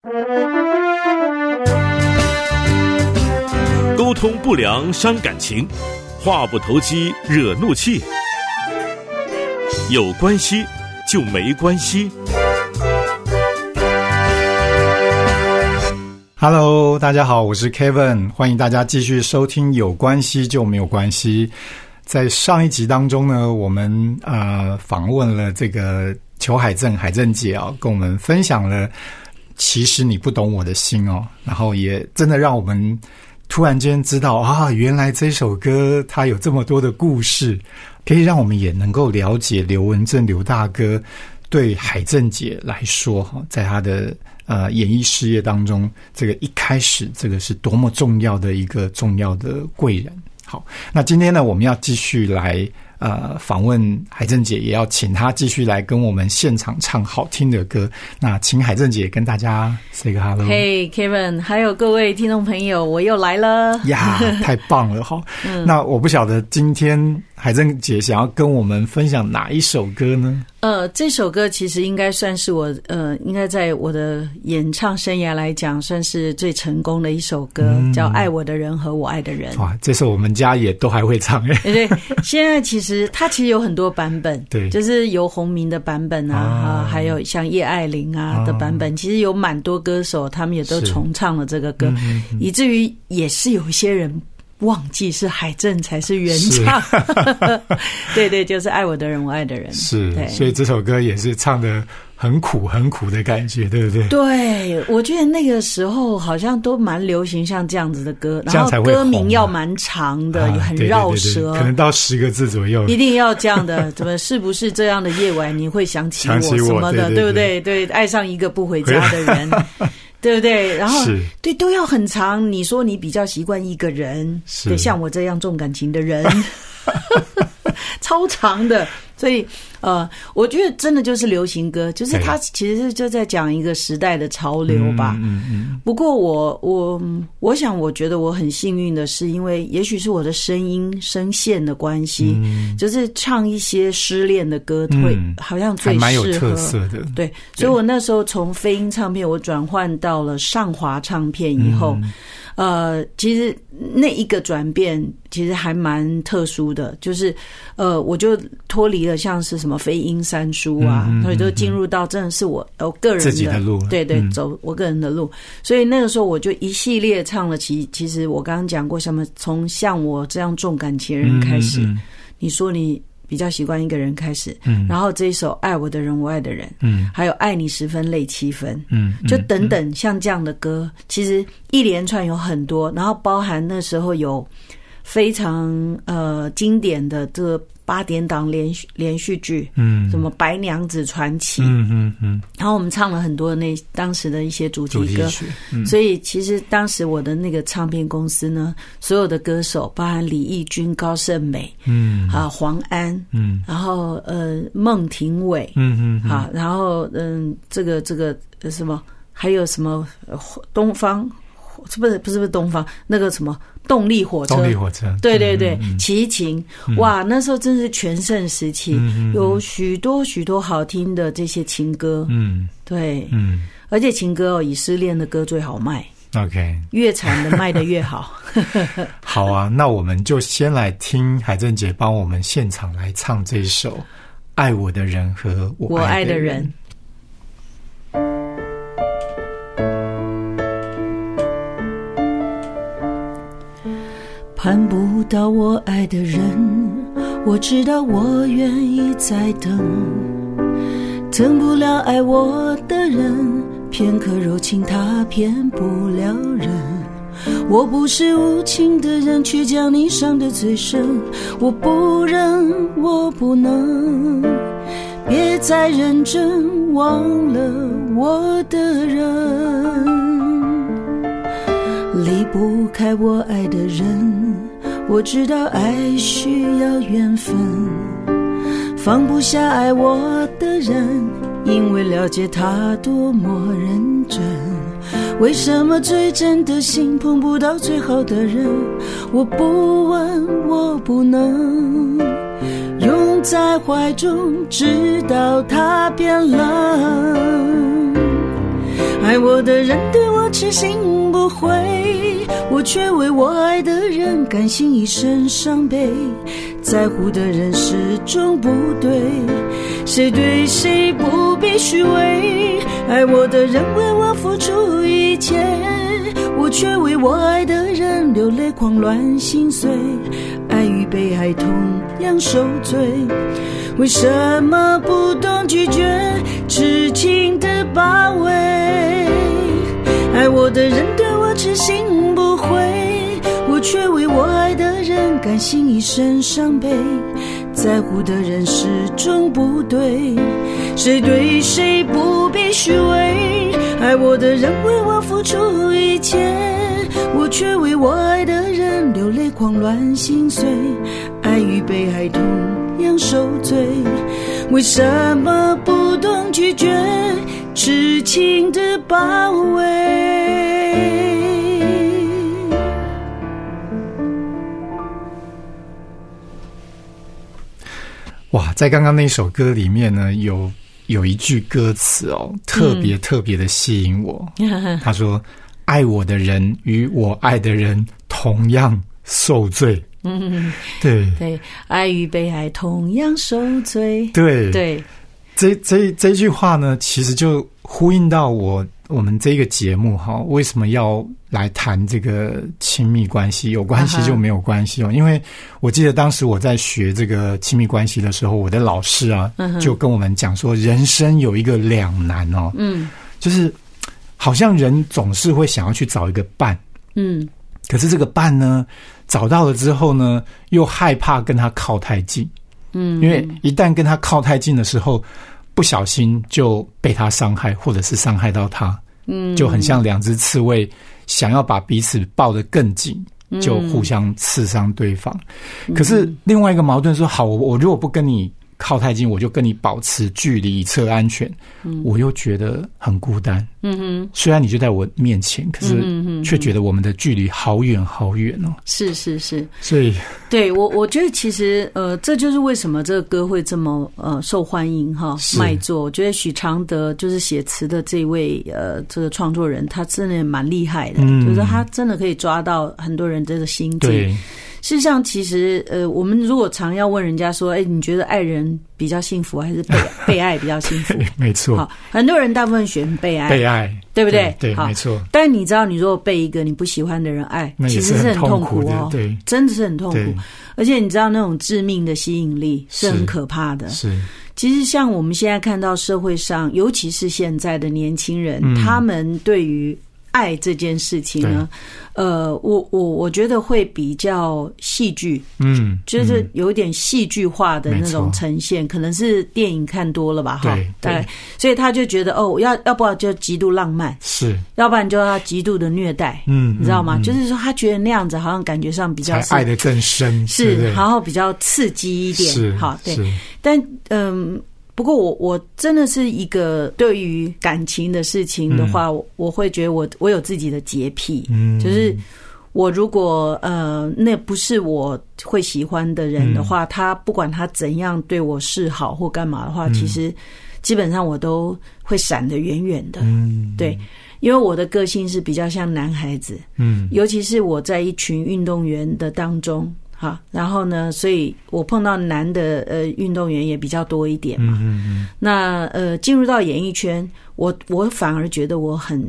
沟通不良伤感情，话不投机惹怒气。有关系就没关系。 Hello， 大家好，我是 Kevin， 欢迎大家继续收听有关系就没有关系。在上一集当中呢，我们访问了这个裘海正姐啊，跟我们分享了其实你不懂我的心哦，然后也真的让我们突然间知道啊，原来这首歌它有这么多的故事，可以让我们也能够了解刘文正刘大哥对海正姐来说在他的演艺事业当中，这个一开始这个是多么重要的一个重要的贵人。好，那今天呢，我们要继续来访问海正姐，也要请她继续来跟我们现场唱好听的歌。那请海正姐跟大家 say 个 hello。 Hey Kevin， 还有各位听众朋友，我又来了呀，太棒了哈！那我不晓得今天海正姐想要跟我们分享哪一首歌呢？ 这首歌其实应该算是我应该在我的演唱生涯来讲，算是最成功的一首歌，叫《爱我的人和我爱的人》。 哇，这首我们家也都还会唱哎。 对，现在其实它有很多版本，对，就是由洪明的版本还有像叶爱玲的版本，其实有蛮多歌手他们也都重唱了这个歌，以至于也是有一些人忘记是海正才是原唱。对对，就是爱我的人我爱的人。 是，所以这首歌也是唱的很苦很苦的感觉，对不对？ 对，我觉得那个时候好像都蛮流行像这样子的歌，然后歌名要蛮长的，很绕舌， 可能到10个字左右， 一定要这样的。怎么是不是这样的夜晚你会想起我什么的，对不对？对，爱上一个不回家的人。对不对？然后对都要很长。你说你比较习惯一个人，对，像我这样重感情的人，超长的。所以我觉得真的就是流行歌，就是它其实就在讲一个时代的潮流吧。不过我想，我觉得我很幸运的是，因为也许是我的声音声线的关系，就是唱一些失恋的歌会好像最适合，还蛮有特色的。对，所以我那时候从飞鹰唱片我转换到了上华唱片以后，其实那一个转变其实还蛮特殊的，就是我就脱离了像是什么飞鹰三叔所以就进入到真的是我个人的自己的路，对对，走我个人的路。所以那个时候我就一系列唱了，其实我刚刚讲过什么，从像我这样重感情人开始，你说你比较习惯一个人开始，然后这一首爱我的人我爱的人，还有爱你10分泪7分，就等等像这样的歌，其实一连串有很多，然后包含那时候有非常经典的这个8点档连续剧，什么白娘子传奇，然后我们唱了很多当时的一些主题歌，所以其实当时我的那个唱片公司呢，所有的歌手包含李翊君、高胜美，黄安，然后孟庭苇，然后这个什么还有什么东方，不是东方，那个什么动力火车，对对对，齐秦，哇，那时候真是全盛时期，有许多许多好听的这些情歌，对，而且情歌以失恋的歌最好卖。 OK， 越惨的卖得越好。 好啊，那我们就先来听海正姐帮我们现场来唱这首《爱我的人和我爱的人》。 盼不到我爱的人，我知道我愿意再等，等不了爱我的人，片刻柔情他骗不了人。我不是无情的人，却将你伤得最深，我不忍，我不能，别再认真忘了我的人。离不开我爱的人，我知道爱需要缘分，放不下爱我的人，因为了解他多么认真。为什么最真的心碰不到最好的人？我不问，我不能拥在怀中，直到他变冷。 爱我的人对我痴心不悔，我却为我爱的人甘心一生伤悲。在乎的人始终不对，谁对谁不必虚伪。爱我的人为我付出一切，我却为我爱的人流泪狂乱心碎。爱与被爱同样受罪，为什么不懂拒绝痴情的包围？爱我的人对我痴心不悔，我却为我爱的人甘心一生伤悲。在乎的人始终不对，谁对谁不必虚伪。爱我的人为我付出一切，我却为我爱的人流泪狂乱心碎。爱与被爱同样受罪，为什么不懂拒绝痴情的包围？ 哇，在刚刚那首歌里面呢，有一句歌词哦，特别的吸引我。他说：“爱我的人与我爱的人同样受罪。”对对，爱与被爱同样受罪。 对对， 这句话呢，其实就呼应到我们这个节目哈，为什么要来谈这个亲密关系？有关系就没有关系哦。因为我记得当时我在学这个亲密关系的时候，我的老师啊，就跟我们讲说，人生有一个两难哦，就是好像人总是会想要去找一个伴，可是这个伴呢，找到了之后呢，又害怕跟他靠太近，因为一旦跟他靠太近的时候，不小心就被他伤害，或者是伤害到他，就很像两只刺猬想要把彼此抱得更紧，就互相刺伤对方。可是另外一个矛盾说，好，我如果不跟你靠太近，我就跟你保持距离以测安全，我又觉得很孤单。虽然你就在我面前，可是却觉得我们的距离好远好远哦。 是， 所以对我觉得其实这就是为什么这个歌会这么受欢迎哈，卖座。我觉得许常德就是写词的这位这个创作人，他真的蛮厉害的，就是他真的可以抓到很多人这个心境。对。事实上，其实我们如果常要问人家说，你觉得爱人比较幸福，还是被爱比较幸福？ 没错。 好，很多人大部分选被爱，对不对？ 对，没错。 但你知道，你如果被一个你不喜欢的人爱，其实是很痛苦哦， 对， 真的是很痛苦。而且你知道，那种致命的吸引力是很可怕的。是。其实像我们现在看到社会上，尤其是现在的年轻人，他们对于爱这件事情呢，我觉得会比较戏剧，就是有点戏剧化的那种呈现，可能是电影看多了吧，哈，对，所以他就觉得要不然就极度浪漫，是，要不然就要极度的虐待，你知道吗？就是说他觉得那样子好像感觉上比较才爱得更深， 是，然后比较刺激一点， 是， 好，对，但不过我真的是一个对于感情的事情的话，我会觉得我有自己的洁癖，就是我如果那不是我会喜欢的人的话，他不管他怎样对我示好或干嘛的话，其实基本上我都会闪得远远的，对，因为我的个性是比较像男孩子，尤其是我在一群运动员的当中。好，然后呢，所以我碰到男的运动员也比较多一点嘛。那进入到演艺圈，我反而觉得我很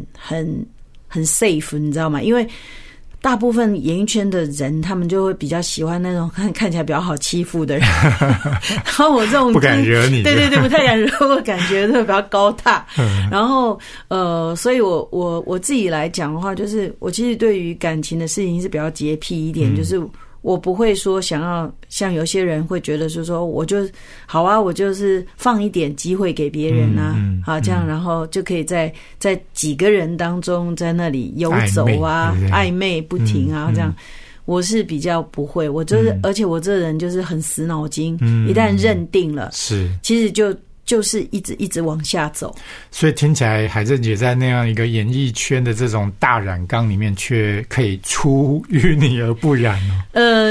safe， 你知道吗？因为大部分演艺圈的人，他们就会比较喜欢那种看起来比较好欺负的人。然后我这种不敢惹你， 对，不太敢惹我，感觉都比较高大。然后所以我自己来讲的话，就是我其实对于感情的事情是比较洁癖一点，就是我不会说想要像有些人会觉得说我就好啊，我就是放一点机会给别人啊，好这样，然后就可以在几个人当中在那里游走啊，暧昧不停啊，这样。我是比较不会，我就是而且我这人就是很死脑筋，一旦认定了，是其实就是一直往下走， 所以听起来海正姐在那样一个演艺圈的这种大染缸里面，却可以出淤泥而不染哦。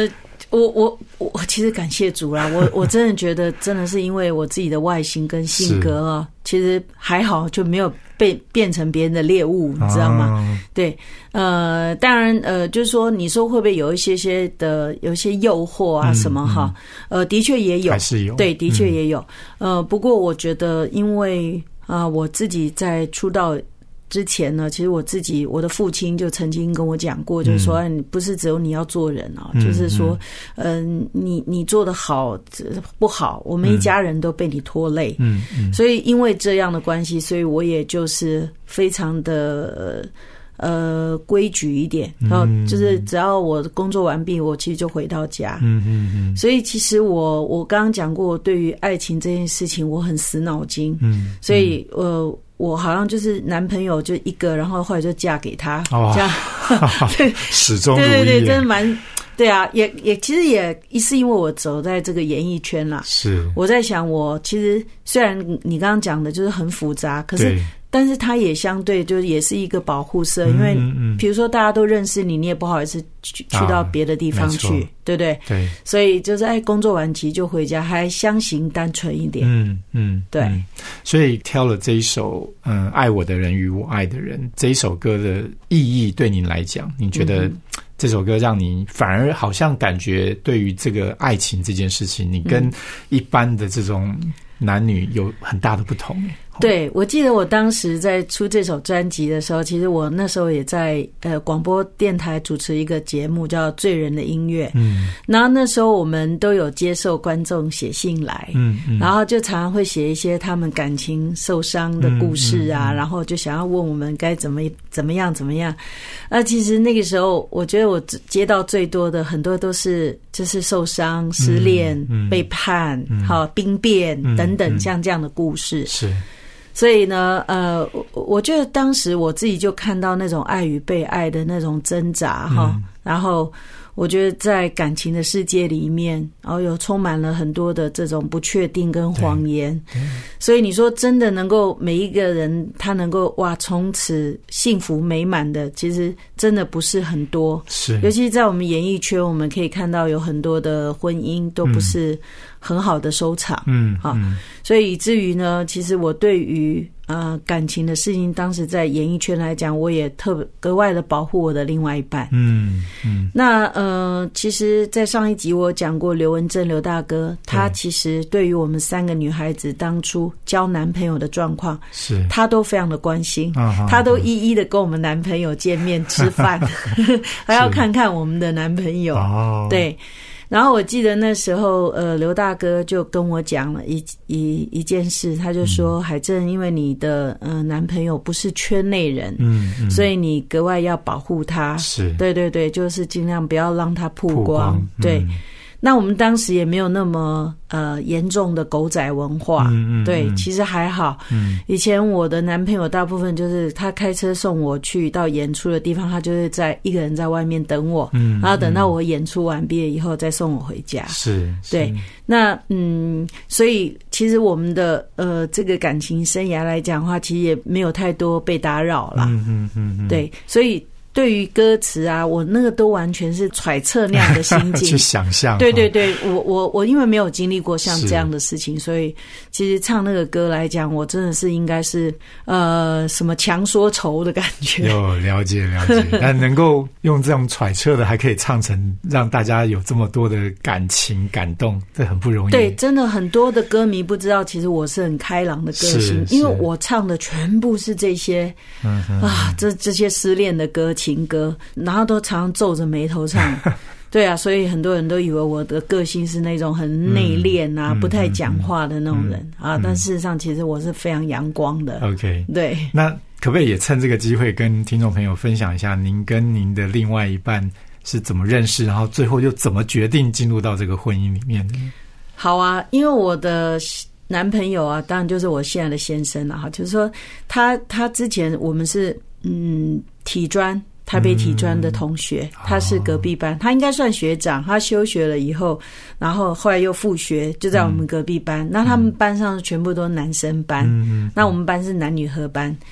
我其实感谢主啦，我真的觉得真的是因为我自己的外形跟性格啊，其实还好就没有变成别人的猎物，你知道吗？对，当然就是说你说会不会有一些诱惑啊什么哈？的确也有， 还是有， 对，的确也有。不过我觉得因为我自己在出道之前呢，其实我的父亲就曾经跟我讲过，就是说，不是只有你要做人啊，就是说，你做得好不好，我们一家人都被你拖累。所以因为这样的关系，所以我也就是非常的规矩一点，然后就是只要我工作完毕，我其实就回到家。所以其实我刚刚讲过，对于爱情这件事情，我很死脑筋。所以我好像就是男朋友就一个，然后后来就嫁给他，这样始终如一。 对，真的蛮对啊，也其实也是因为我走在这个演艺圈啦。是我在想，我其实虽然你刚刚讲的就是很复杂，可是但是它也相对就是也是一个保护色，因为比如说大家都认识你，你也不好意思去到别的地方去，对不对？对，所以就是工作完期就回家，还相形单纯一点。对。 所以挑了这一首爱我的人与我爱的人这一首歌的意义，对你来讲，你觉得这首歌让你反而好像感觉对于这个爱情这件事情，你跟一般的这种男女有很大的不同。 对，我记得我当时在出这首专辑的时候，其实我那时候也在广播电台主持一个节目叫《醉人的音乐》。然后那时候我们都有接受观众写信来，然后就常常会写一些他们感情受伤的故事啊，然后就想要问我们该怎么样。其实那个时候，我觉得我接到最多的很多都是就是受伤、失恋、背叛、兵变等等像这样的故事。是。所以呢，我觉得当时我自己就看到那种爱与被爱的那种挣扎哈，然后我觉得在感情的世界里面，然后有充满了很多的这种不确定跟谎言，所以你说真的能够每一个人他能够从此幸福美满的，其实真的不是很多。是，尤其在我们演艺圈，我们可以看到有很多的婚姻都不是很好的收场。所以以至于呢，其实我对于感情的事情，当时在演艺圈来讲，我也格外的保护我的另外一半。那其实在上一集我有讲过刘文正刘大哥，他其实对于我们3个女孩子当初交男朋友的状况，是他都非常的关心，他都一一的跟我们男朋友见面吃饭，还要看看我们的男朋友。对。然后我记得那时候，刘大哥就跟我讲了一件事，他就说：海正，因为你的男朋友不是圈内人，所以你格外要保护他。是，对，就是尽量不要让他曝光。对。那我们当时也没有那么严重的狗仔文化，对，其实还好。以前我的男朋友大部分就是他开车送我去到演出的地方，他就是一个人在外面等我，然后等到我演出完毕了以后再送我回家。是，对。那所以其实我们的这个感情生涯来讲的话，其实也没有太多被打扰啦。对，所以。对于歌词啊，我那个都完全是揣测那样的心境， 去想象。 对，我因为没有经历过像这样的事情，所以其实唱那个歌来讲，我真的是应该是什么强说愁的感觉。 有了解，但能够用这种揣测的，还可以唱成让大家有这么多的感情感动，这很不容易。 对，真的很多的歌迷不知道，其实我是很开朗的个性，因为我唱的全部是这些这些失恋的歌情歌，然后都常常皱着眉头唱。对啊，所以很多人都以为我的个性是那种很内敛啊，不太讲话的那种人但事实上其实我是非常阳光的。OK， 对。那可不可以也趁这个机会跟听众朋友分享一下，您跟您的另外一半是怎么认识，然后最后又怎么决定进入到这个婚姻里面的？ 好啊，因为我的男朋友啊，当然就是我现在的先生啊，就是说他之前我们是台北体专的同学，他是隔壁班，他应该算学长，他休学了以后，然后后来又复学，就在我们隔壁班。那他们班上全部都是男生班，那我们班是男女合班。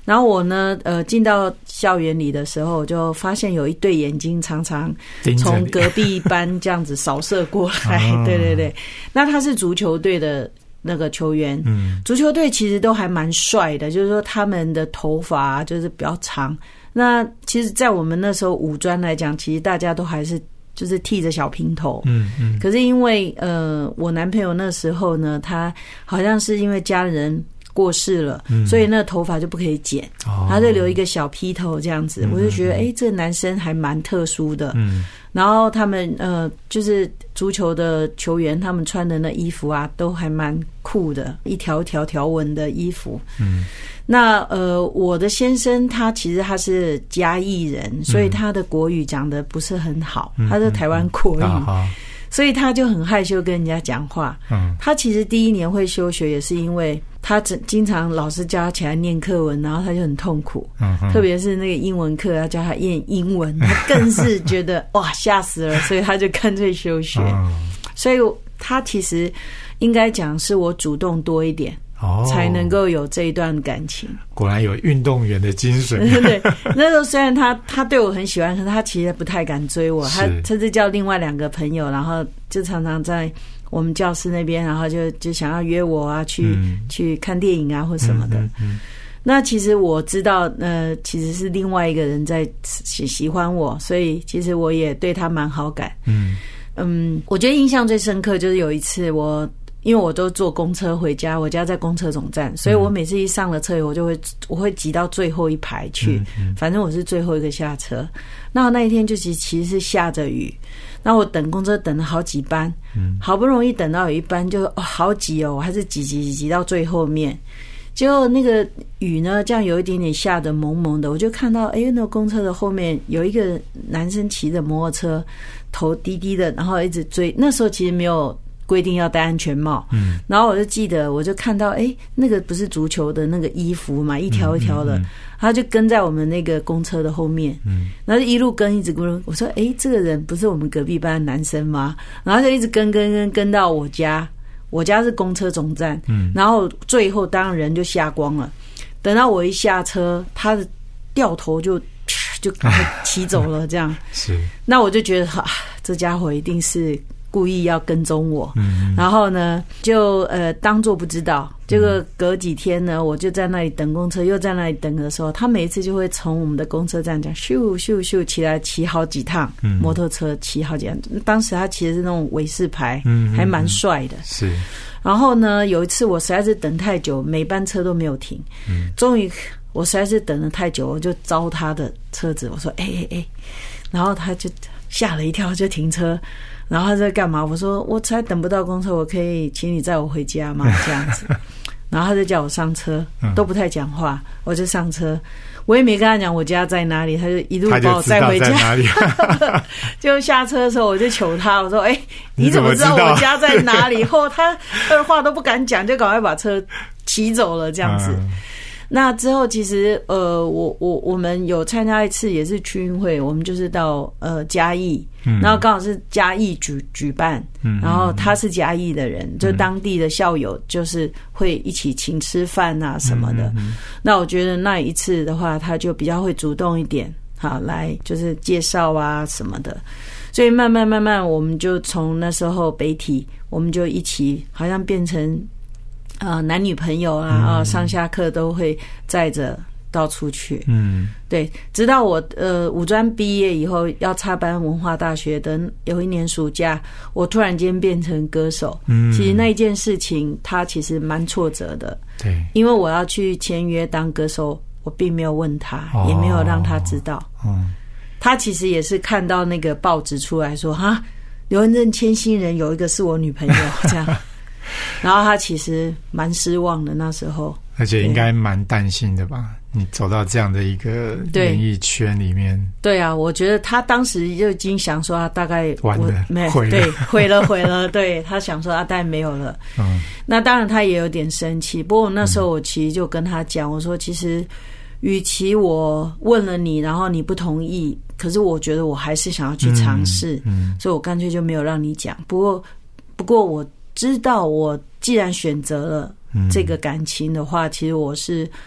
然后我呢进到校园里的时候，我就发现有一对眼睛常常从隔壁班这样子扫射过来。对对对，那他是足球队的那个球员，足球队其实都还蛮帅的，就是说他们的头发就是比较长。那其实在我们那时候五专来讲，其实大家都还是就是剃着小平头。可是因为我男朋友那时候呢，他好像是因为家人过世了，所以那头发就不可以剪，他就留一个小披头这样子。我就觉得这个男生还蛮特殊的。然后他们就是足球的球员，他们穿的那衣服啊都还蛮酷的，一条条条纹的衣服。那我的先生他其实他是嘉义人，所以他的国语讲的不是很好，他是台湾国语，所以他就很害羞跟人家讲话。他其实第一年会休学也是因为他经常老师叫他起来念课文，然后他就很痛苦。特别是那个英文课要叫他念英文，他更是觉得哇吓死了，所以他就干脆休学。所以他其实应该讲是我主动多一点，才能够有这一段感情。 果然有运动员的精神。 对，那时候虽然他对我很喜欢，可是他其实不太敢追我。他是叫另外2个朋友，然后就常常在我们教室那边，然后就想要约我啊，去看电影啊或什么的。那其实我知道，其实是另外一个人在喜欢我，所以其实我也对他蛮好感。我觉得印象最深刻就是有一次因为我都坐公车回家，我家在公车总站，所以我每次一上了车以后，我会挤到最后一排去，反正我是最后一个下车。那一天就其实是下着雨，那我等公车等了好几班，好不容易等到有一班就好挤我还是挤到最后面。结果那个雨呢，这样有一点点下得蒙蒙的，我就看到那个公车的后面有一个男生骑着摩托车，头低低的，然后一直追。那时候其实没有规定要戴安全帽，然后我就记得，我就看到那个不是足球的那个衣服嘛，一条一条的，他就跟在我们那个公车的后面，然后就一路跟，一直跟。我说这个人不是我们隔壁班的男生吗？然后就一直跟到我家。我家是公车总站，然后最后当然人就下光了。等到我一下车，他的掉头就骑走了，这样。是。那我就觉得这家伙一定是故意要跟踪我。然后呢，就当作不知道。结果隔几天呢，我就在那里等公车，又在那里等的时候，他每一次就会从我们的公车站这样咻咻咻起来，骑好几趟摩托车，骑好几趟。当时他骑的是那种伟士牌，还蛮帅的。是。然后呢，有一次我实在是等太久，每班车都没有停，终于我实在是等了太久，我就招他的车子，我说然后他就吓了一跳，就停车。然后他在干嘛？我说我才等不到公车，我可以请你载我回家吗？这样子。然后他就叫我上车，都不太讲话，我就上车。我也没跟他讲我家在哪里，他就一路把我载回家。就下车的时候，我就求他，我说：“你怎么知道我家在哪里？”后他二话都不敢讲，就赶快把车骑走了，这样子。那之后其实我们有参加一次也是区运会，我们就是到嘉义，然后刚好是嘉义举办，然后他是嘉义的人，就当地的校友就是会一起请吃饭啊什么的。那我觉得那一次的话，他就比较会主动一点，好来就是介绍啊什么的。所以慢慢我们就从那时候北体，我们就一起好像变成男女朋友啊，上下课都会载着到处去。对，直到我五专毕业以后要插班文化大学的有一年暑假，我突然间变成歌手。其实那一件事情它其实蛮挫折的。对，因为我要去签约当歌手，我并没有问他，也没有让他知道。他其实也是看到那个报纸出来说刘文正签新人有一个是我女朋友这样。然后他其实蛮失望的那时候， 而且应该蛮担心的吧？你走到这样的一个演艺圈里面， 对啊，我觉得他当时就已经想说他大概完了， 毁了，对，他想说大概没有了。那当然他也有点生气，不过那时候我其实就跟他讲，我说其实与其我问了你，然后你不同意，可是我觉得我还是想要去尝试，所以我干脆就没有让你讲。不过我知道，我既然选择了这个感情的话，其实我是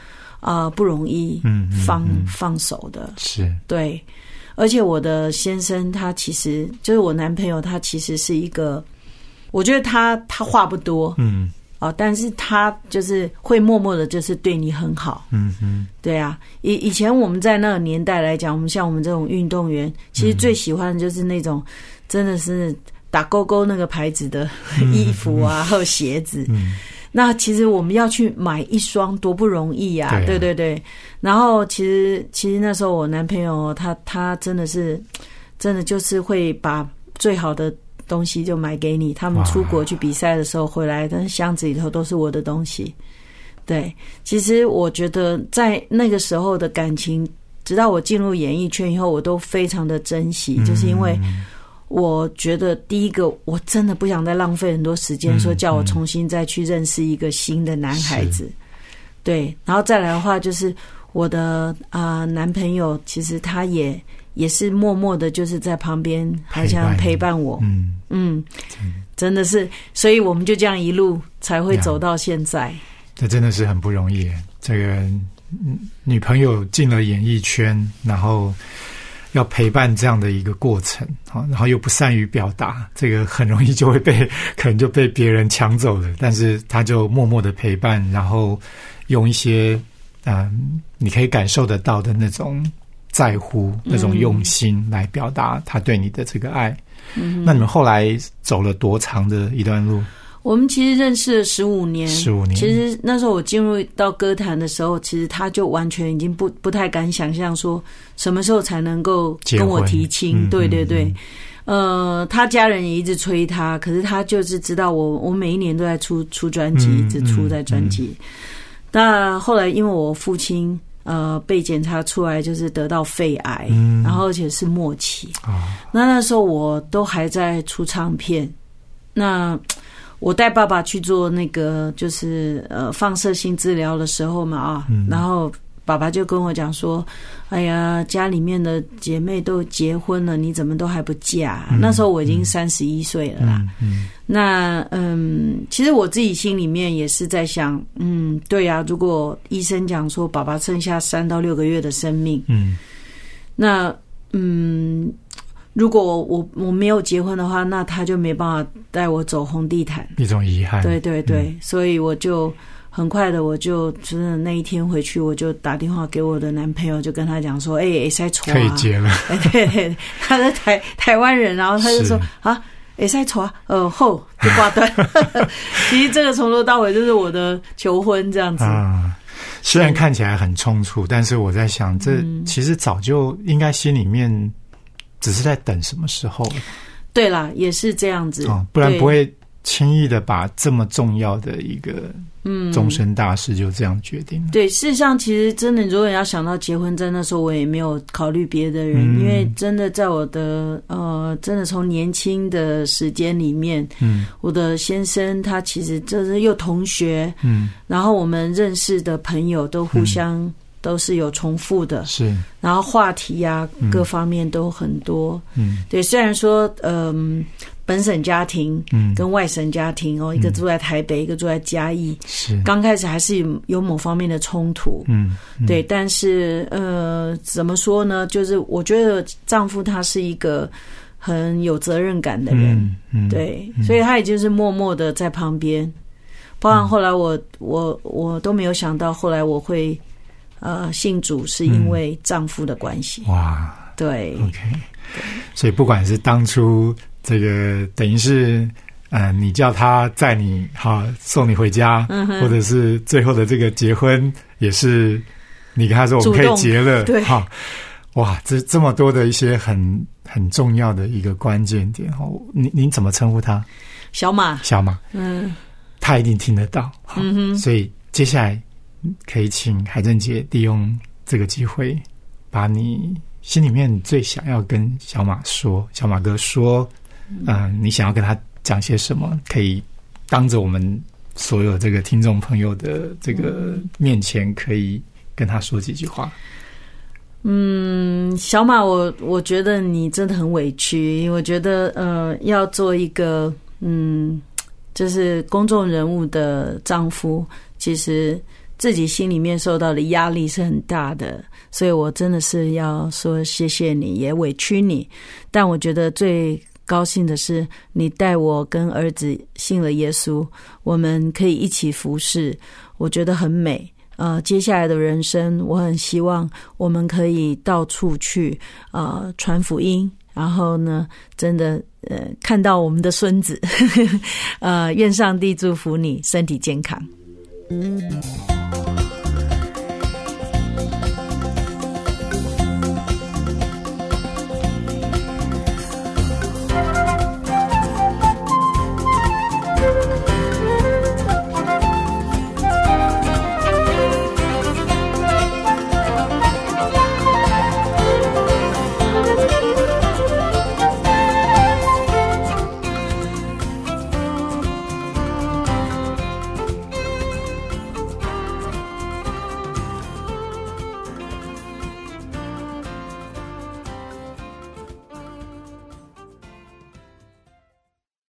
不容易放手的， 是对。而且我的先生他其实就是我男朋友，他其实是一个，我觉得他话不多，但是他就是会默默的，就是对你很好，对啊。以前我们在那个年代来讲，我们像我们这种运动员，其实最喜欢的就是那种真的是打勾勾那个牌子的衣服啊，还有鞋子。那其实我们要去买一双多不容易啊，对对对。然后其实那时候我男朋友他真的就是会把最好的东西就买给你。他们出国去比赛的时候回来，但是箱子里头都是我的东西。对，其实我觉得在那个时候的感情，直到我进入演艺圈以后，我都非常的珍惜，就是因为我觉得第一个，我真的不想再浪费很多时间，说叫我重新再去认识一个新的男孩子。对，然后再来的话，就是我的男朋友，其实他也是默默的，就是在旁边好像陪伴我。真的是，所以我们就这样一路才会走到现在。 这真的是很不容易。这个女朋友进了演艺圈，然后要陪伴这样的一个过程，然后又不善于表达，这个很容易就会可能就被别人抢走了。但是他就默默的陪伴，然后用一些你可以感受得到的那种在乎、那种用心来表达他对你的这个爱。那你们后来走了多长的一段路？ 我们其实认识了15年。 15年。 其实那时候我进入到歌坛的时候，其实他就完全已经不太敢想象说什么时候才能够跟我提亲。对对对。他家人也一直催他，可是他就是知道我每一年都在出专辑，一直出在专辑。那后来因为我父亲被检查出来就是得到肺癌，然后而且是末期。那时候我都还在出唱片。那我带爸爸去做那个就是放射性治疗的时候嘛然后爸爸就跟我讲说，哎呀，家里面的姐妹都结婚了，你怎么都还不嫁？那时候我已经31岁了啦。那其实我自己心里面也是在想，对啊，如果医生讲说爸爸剩下3到6个月的生命，那如果我没有结婚的话，那他就没办法带我走红地毯， 一种遗憾。 对对对，所以我就很快的，我就真的那一天回去，我就打电话给我的男朋友，就跟他讲说，可以结了。 对对，他是台湾人，然后他就说可以后就挂断。其实这个从头到尾就是我的求婚这样子。 虽然看起来很冲突，但是我在想，这其实早就应该心里面只是在等什么时候。 对啦，也是这样子。 不然不会轻易的把这么重要的一个终身大事就这样决定了。对， 事实上其实真的如果要想到结婚，在那时候我也没有考虑别的人，因为真的在我的真的从年轻的时间里面，我的先生他其实就是又同学，然后我们认识的朋友都互相都是有重复的，是，然后话题啊各方面都很多，对，虽然说本省家庭跟外省家庭一个住在台北，一个住在嘉义，是刚开始还是有某方面的冲突，对，但是怎么说呢？就是我觉得丈夫他是一个很有责任感的人，对，所以他也就是默默的在旁边，包含后来我都没有想到，后来我会信主是因为丈夫的关系。哇，对 ，OK， 所以不管是当初这个等于是你叫他载你送你回家，或者是最后的这个结婚也是你跟他说我们可以结了，对，哇，这么多的一些很重要的一个关键点您怎么称呼他？ 小马， 他一定听得到，所以接下来可以请海正姐利用这个机会，把你心里面最想要跟小马哥说，你想要跟他讲些什么，可以当着我们所有这个听众朋友的这个面前，可以跟他说几句话。 小马，我觉得你真的很委屈，我觉得要做一个就是公众人物的丈夫，其实自己心里面受到的压力是很大的，所以我真的是要说谢谢你，也委屈你。但我觉得最高兴的是你带我跟儿子信了耶稣，我们可以一起服侍，我觉得很美。接下来的人生我很希望我们可以到处去传福音，然后呢真的看到我们的孙子愿上帝祝福你身体健康。